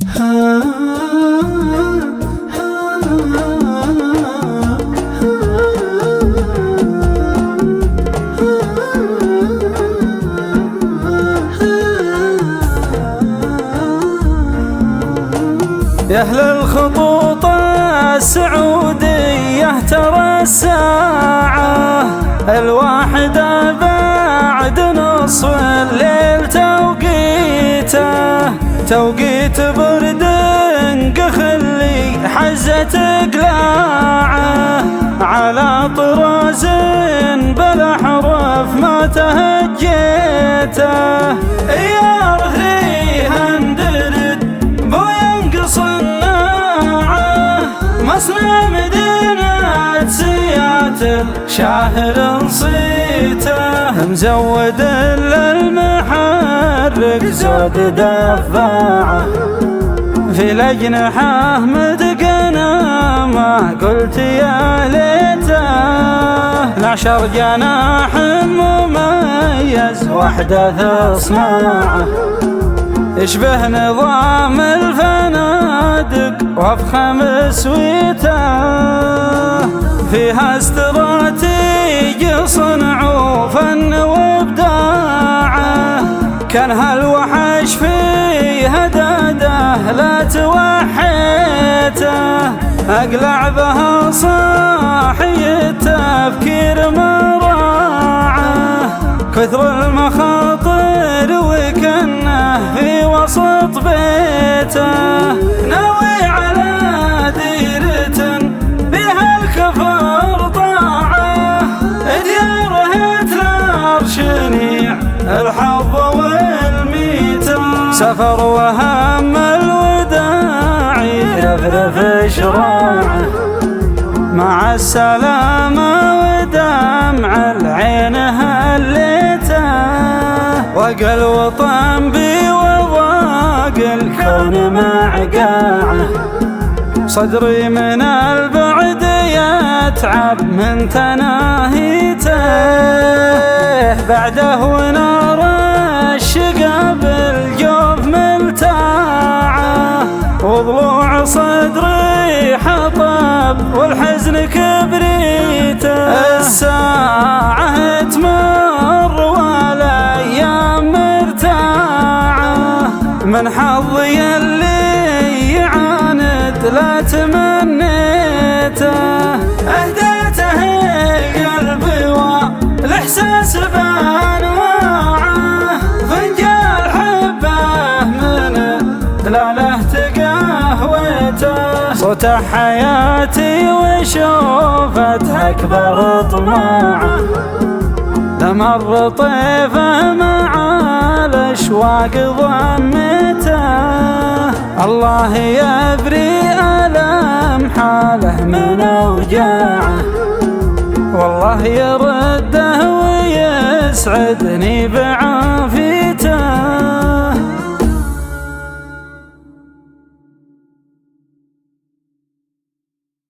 يا أهل الخطوط السعودية ترى الساعة الواحدة بعد نصف الليل توقيته، توقيت برد قخلي حزة قلاعه على طراز بالأحرف ما تهجيته. يا رهري هندرد بو ينقص الناعه مصنع مدينة سياتل شاهر صيته مزود للمحرك زود دفاعه في الأجنحة مدقنا ما قلت يا ليته. 12 جناح مميز وحدث صناعه يشبه نظام الفنادق وافخم سويته. فيها استراتيجي صنع وفن وابداعه كان هالوحش فيها داده لا توحيته. اقلع بها صاحي التفكير مراعه كثر المخاطر وكنه في وسط بيته. ناوي على ديرة بها الكفر طاعه ديار هتلر شنيع الحظ والميته. سفر وهم الوداع يرفرف شراعه مع السلامة ودمع العين هليته. وقى الوطن بي وضاق الكون مع قاعه صدري من البعد يتعب من تناهيته. بعده ونار الشقا بالجوف ملتاعه وضلوع صدري حطب والحزن كبريته. الساعة تمر والايام مرتاعه من حظي اللي يعاند لا تمنيته. اهديته قلبي والاحساس بانواعه فنجال حبه من دلاله تقهويته. صوت حياتي وشوفته اكبر طماعه لمر طيفه مع الاشواق ضمته. الله يبري ألم حاله من اوجاعه والله يرده ويسعدني بعافيته.